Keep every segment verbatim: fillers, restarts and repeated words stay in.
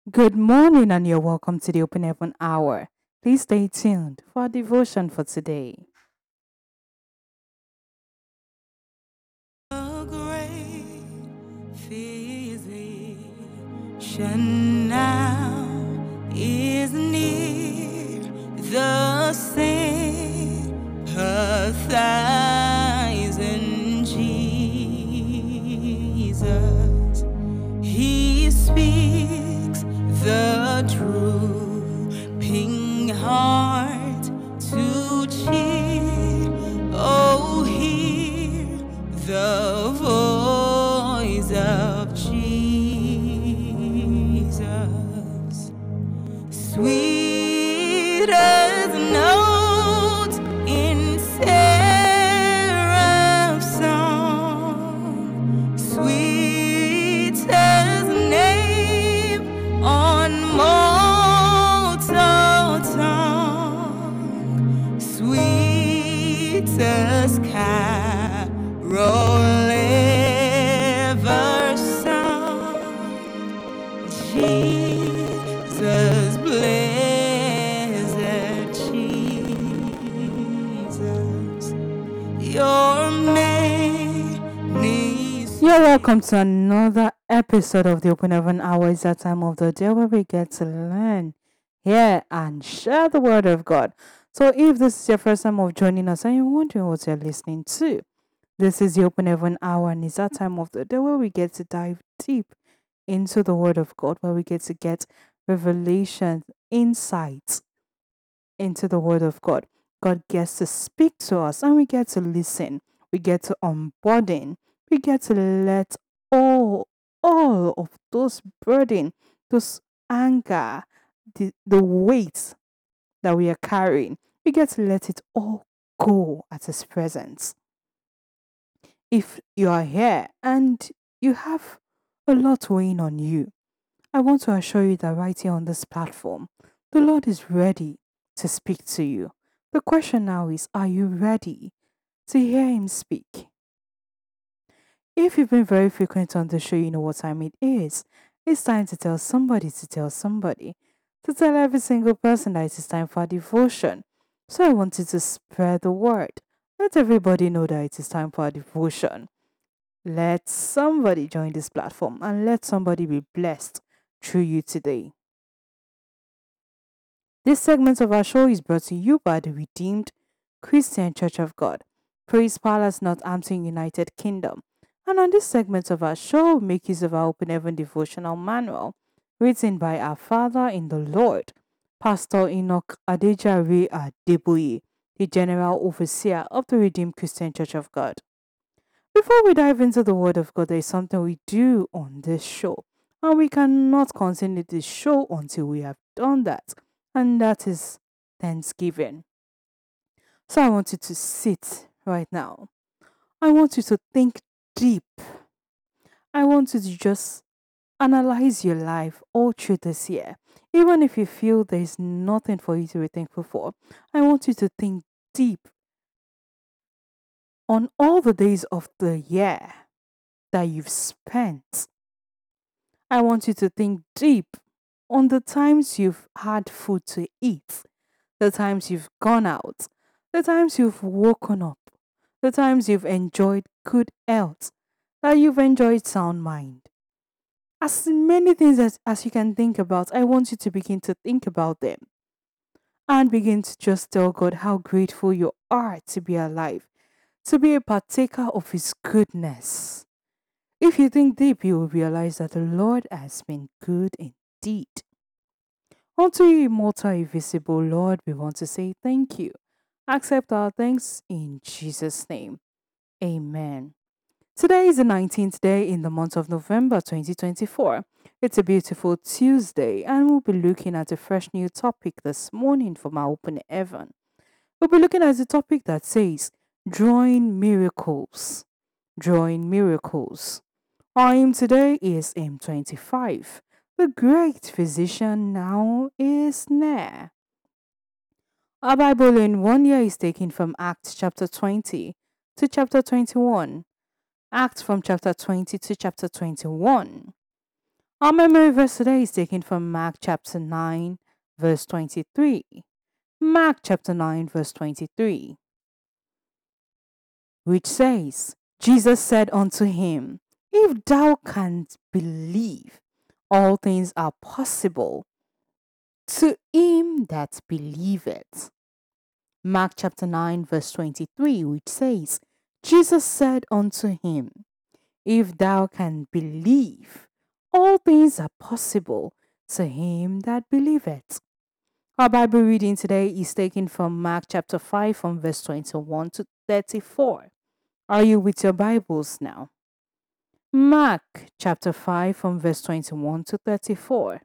Good morning, and you're welcome to the Open Heaven Hour. Please stay tuned for our devotion for today. A great physician now is near, the sympathizing Jesus. He speaks the drooping heart to cheer. Oh, hear the voice of Jesus. Sweet as notes in seraph song, sweet as name on mortal tongue, sweet as carol ever sung. Jesus, blessed Jesus, your name is You're welcome to another episode of the Open Heaven Hour. It's that time of the day where we get to learn, hear, and share the Word of God. So, if this is your first time of joining us and you're wondering what you're listening to, this is the Open Heaven Hour, and it's that time of the day where we get to dive deep into the Word of God, where we get to get revelation, insights into the Word of God. God gets to speak to us, and we get to listen. We get to unburden. We get to let all, all of those burden, those anger, the, the weight that we are carrying, we get to let it all go at His presence. If you are here and you have a lot weighing on you, I want to assure you that right here on this platform, the Lord is ready to speak to you. The question now is, are you ready to hear Him speak? If you've been very frequent on the show, you know what time it is. It's time to tell somebody to tell somebody, to tell every single person that it is time for devotion. So I wanted to spread the word. Let everybody know that it is time for devotion. Let somebody join this platform and let somebody be blessed through you today. This segment of our show is brought to you by the Redeemed Christian Church of God, Praise Palace, Northampton, United Kingdom. And on this segment of our show, we make use of our Open Heaven devotional manual, written by our Father in the Lord, Pastor Enoch Adejare Adeboye, the General Overseer of the Redeemed Christian Church of God. Before we dive into the Word of God, there is something we do on this show, and we cannot continue this show until we have done that, and that is Thanksgiving. So I want you to sit right now. I want you to think deep. I want you to just analyze your life all through this year. Even if you feel there is nothing for you to be thankful for, I want you to think deep on all the days of the year that you've spent. I want you to think deep on the times you've had food to eat, the times you've gone out, the times you've woken up, the times you've enjoyed good health, that you've enjoyed sound mind. As many things as, as you can think about, I want you to begin to think about them and begin to just tell God how grateful you are to be alive, to be a partaker of His goodness. If you think deep, you will realize that the Lord has been good indeed. Unto you, immortal, invisible Lord, we want to say thank you. Accept our thanks in Jesus' name. Amen. Today is the nineteenth day in the month of November twenty twenty-four. It's a beautiful Tuesday, and we'll be looking at a fresh new topic this morning from our Open Heaven. We'll be looking at a topic that says, Drawing Miracles. Drawing Miracles. Our aim today is aim twenty-five. The great physician now is near. Our Bible in one year is taken from Acts chapter twenty to chapter twenty-one. Acts from chapter twenty to chapter twenty-one. Our memory verse today is taken from Mark chapter nine, verse twenty-three. Mark chapter nine, verse twenty-three, which says, Jesus said unto him, If thou canst believe, all things are possible to him that believeth. Mark chapter nine, verse twenty-three, which says, Jesus said unto him, If thou canst believe, all things are possible to him that believeth. Our Bible reading today is taken from Mark chapter five, from verse twenty-one to thirty-four. Are you with your Bibles now? Mark chapter five, from verse twenty-one to thirty-four.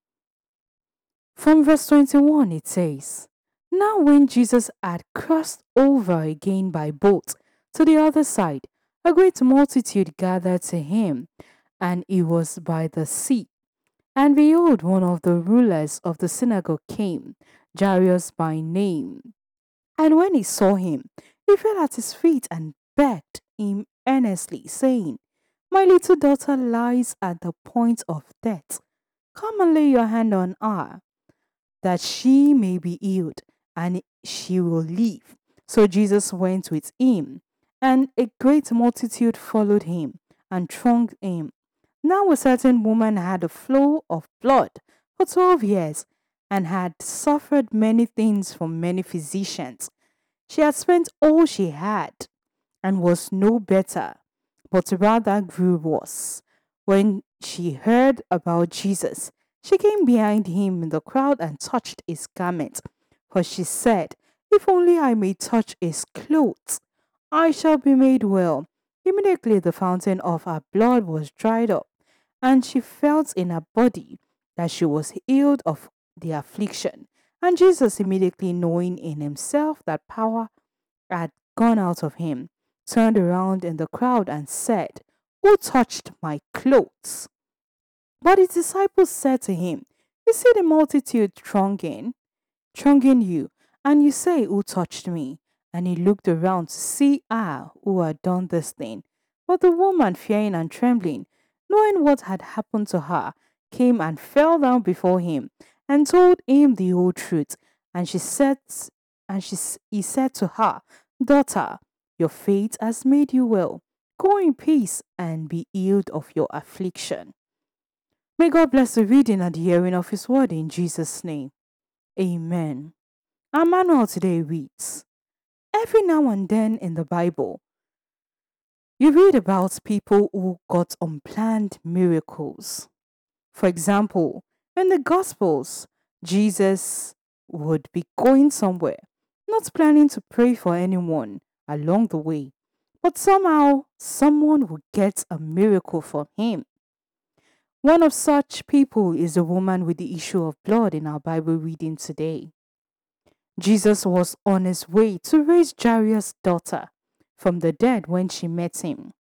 From verse twenty-one, it says, Now when Jesus had crossed over again by boat to the other side, a great multitude gathered to him, and he was by the sea. And behold, one of the rulers of the synagogue came, Jairus by name. And when he saw him, he fell at his feet and begged him earnestly, saying, My little daughter lies at the point of death. Come and lay your hand on her, that she may be healed, and she will live. So Jesus went with him, and a great multitude followed him and thronged him. Now a certain woman had a flow of blood for twelve years, and had suffered many things from many physicians. She had spent all she had, and was no better, but rather grew worse. When she heard about Jesus, she came behind him in the crowd and touched his garment. For she said, If only I may touch his clothes, I shall be made well. Immediately the fountain of her blood was dried up, and she felt in her body that she was healed of the affliction. And Jesus, immediately knowing in himself that power had gone out of him, turned around in the crowd and said, Who touched my clothes? But his disciples said to him, You see the multitude thronging, thronging you, and you say, Who touched me? And he looked around to see her who had done this thing. But the woman, fearing and trembling, knowing what had happened to her, came and fell down before him, and told him the whole truth. And she said, and she, he said to her, Daughter, your faith has made you well. Go in peace and be healed of your affliction. May God bless the reading and the hearing of his word in Jesus' name. Amen. Our manual today reads, Every now and then in the Bible, you read about people who got unplanned miracles. For example, in the Gospels, Jesus would be going somewhere, not planning to pray for anyone along the way, but somehow someone would get a miracle from him. One of such people is the woman with the issue of blood in our Bible reading today. Jesus was on his way to raise Jairus' daughter from the dead when she met him.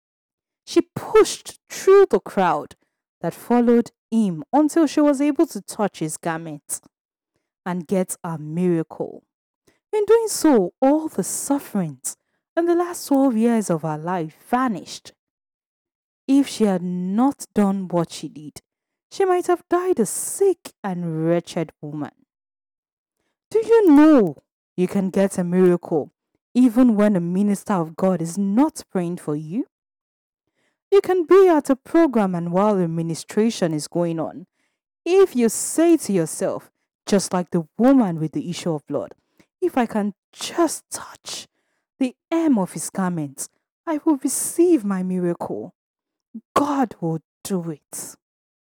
She pushed through the crowd that followed him until she was able to touch his garment and get a miracle. In doing so, all the sufferings in the last twelve years of her life vanished. If she had not done what she did, she might have died a sick and wretched woman. Do you know you can get a miracle even when a minister of God is not praying for you? You can be at a program and while the ministration is going on, if you say to yourself, just like the woman with the issue of blood, if I can just touch the hem of his garment, I will receive my miracle. God will do it.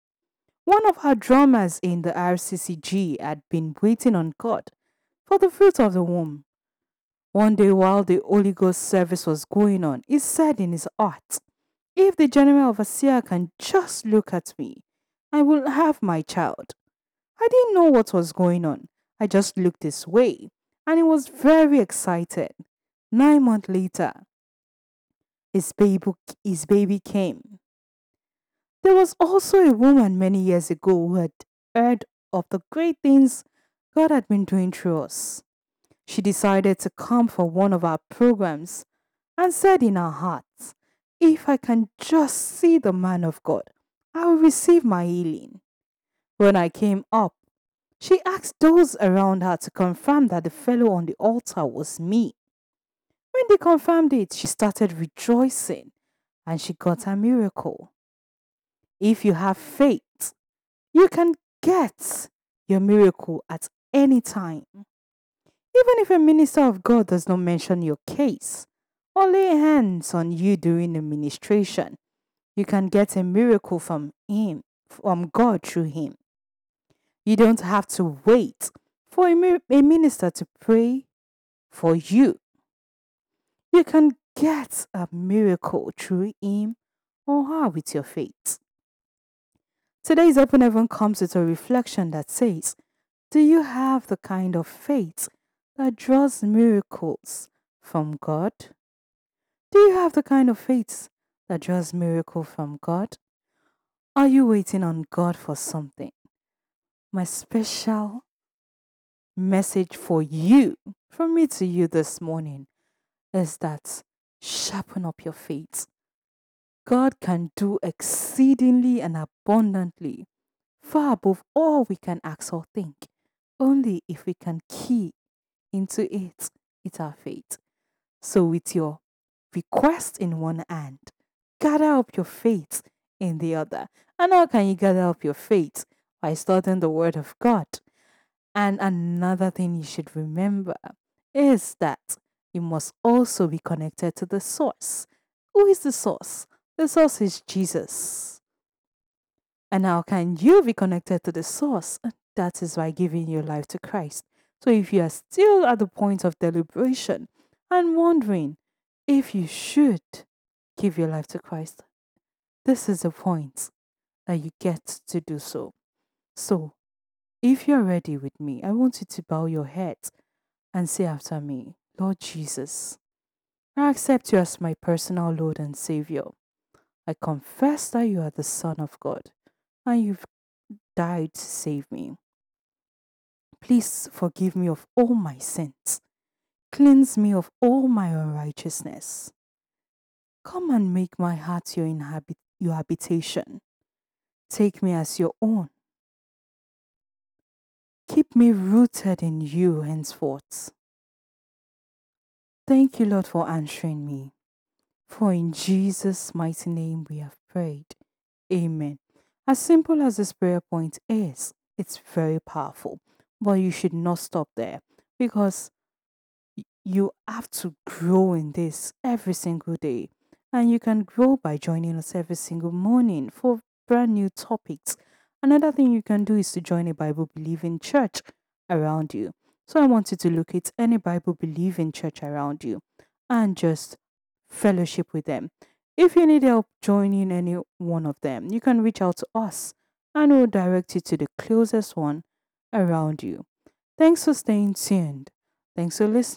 One of our drummers in the R C C G had been waiting on God for the fruit of the womb. One day while the Holy Ghost service was going on, he said in his heart, If the general overseer can just look at me, I will have my child. I didn't know what was going on. I just looked this way, and he was very excited. Nine months later, his baby, his baby came. There was also a woman many years ago who had heard of the great things God had been doing through us. She decided to come for one of our programs and said in her heart, If I can just see the man of God, I will receive my healing. When I came up, she asked those around her to confirm that the fellow on the altar was me. When they confirmed it, she started rejoicing and she got a miracle. If you have faith, you can get your miracle at any time. Even if a minister of God does not mention your case or lay hands on you during the ministration, you can get a miracle from him, from God through him. You don't have to wait for a, mi- a minister to pray for you. You can get a miracle through him or her with your faith. Today's Open Heaven comes with a reflection that says, do you have the kind of faith that draws miracles from God? Do you have the kind of faith that draws miracle from God? Are you waiting on God for something? My special message for you, from me to you this morning, is that sharpen up your faith. God can do exceedingly and abundantly, far above all we can ask or think, only if we can key into it with our faith. So, with your request in one hand, gather up your faith in the other. And how can you gather up your faith? By studying the Word of God. And another thing you should remember is that you must also be connected to the source. Who is the source? The source is Jesus. And how can you be connected to the source? That is by giving your life to Christ. So if you are still at the point of deliberation and wondering if you should give your life to Christ, this is the point that you get to do so. So if you're ready with me, I want you to bow your head and say after me, Lord Jesus, I accept you as my personal Lord and Savior. I confess that you are the Son of God and you've died to save me. Please forgive me of all my sins. Cleanse me of all my unrighteousness. Come and make my heart your, inhabit- your habitation. Take me as your own. Keep me rooted in you henceforth. Thank you, Lord, for answering me. For in Jesus' mighty name we have prayed. Amen. As simple as this prayer point is, it's very powerful. But you should not stop there because y- you have to grow in this every single day. And you can grow by joining us every single morning for brand new topics. Another thing you can do is to join a Bible believing church around you. So I want you to locate any Bible believing church around you and just fellowship with them. If you need help joining any one of them, you can reach out to us and we'll direct you to the closest one around you. Thanks for staying tuned. Thanks for listening.